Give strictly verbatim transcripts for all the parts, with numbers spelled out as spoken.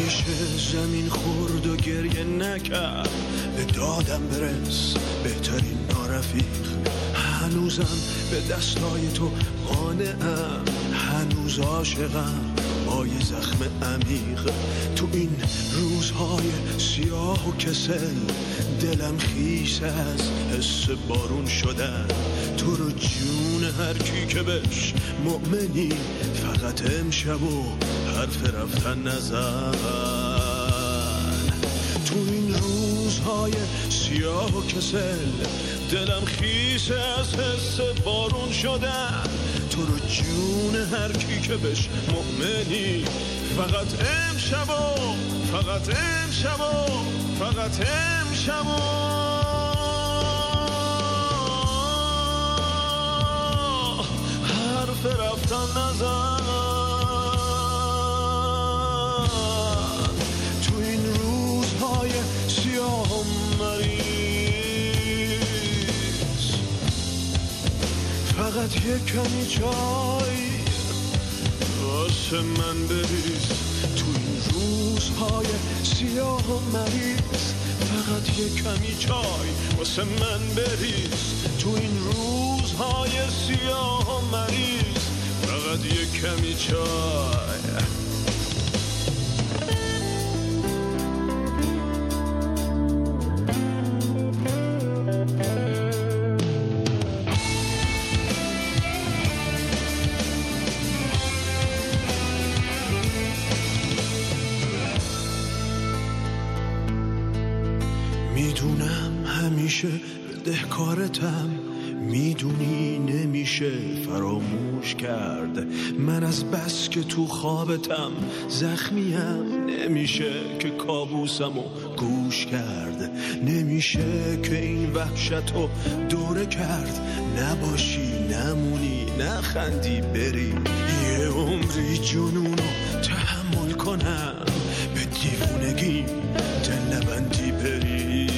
همیشه زمین خورد و گریه نکرد، به دادم برس بهترین نارفیق. هنوزم به دستای تو قانعم، هنوز عاشقم با یه زخم عمیق. تو این روزهای سیاه و کسل دلم خیس از حس بارون شدن. تو رو جون هر کی که بهش مؤمنی، فقط امشب و حرف رفتن نزن. تو این روزهای سیاه و کسل دلم خیس از حس بارون شدن. تو رو جون هر کی که بهش مؤمنی، فقط امشب و فقط امشب و فقط امشب و حرف رفتن نزن. تو این روزهای سیاه و مریض فقط یک کمی چای واسه من بریز. تو این روزهای سیاه و مریض فقط یک کمی چای واسه من بریز. تو این روزهای سیاه و مریض فقط یک کمی چای. میدونم همیشه بدهکارتم، میدونی نمیشه فراموش کرد. من از بس که تو خوابتم زخمیم، نمیشه که کابوسمو گوش کرد. نمیشه که این وحشتو دوره کرد، نباشی نمونی نخندی بری. یه عمری جنونو تحمل کنم، به دیوونگی دل نبندی بری.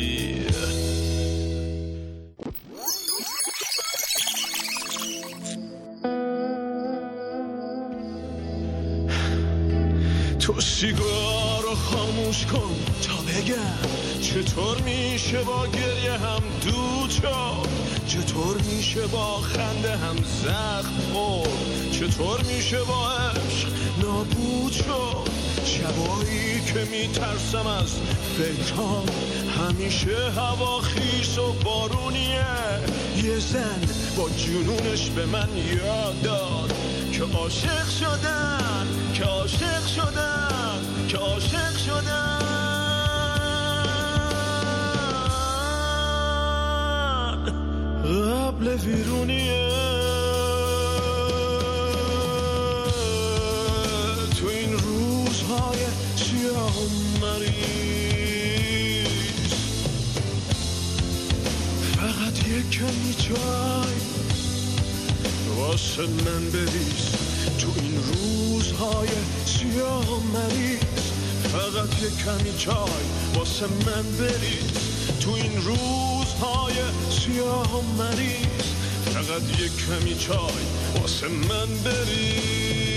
تو سیگارو خاموش کن تا بگم چطور میشه با گریه هم دود شد، چطور میشه با خنده هم زخم خورد، چطور میشه با عشق نابود شد. شبایی که میترسم از فکرام، همیشه هوا خیس و بارونیه. یه زن با جنونش به من یاد داد که عاشق شدن، که عاشق شدن، که عاشق شدن قبل ویرونیه. تو این روزهای سیاه و مریض فقط یک کمی چای واسه من بریز. تو این روزهای سیاه و مریض فقط یک کمی چای واسه من بریز. تو این روزهای سیاه و مریض فقط یک کمی چای واسه من بریز.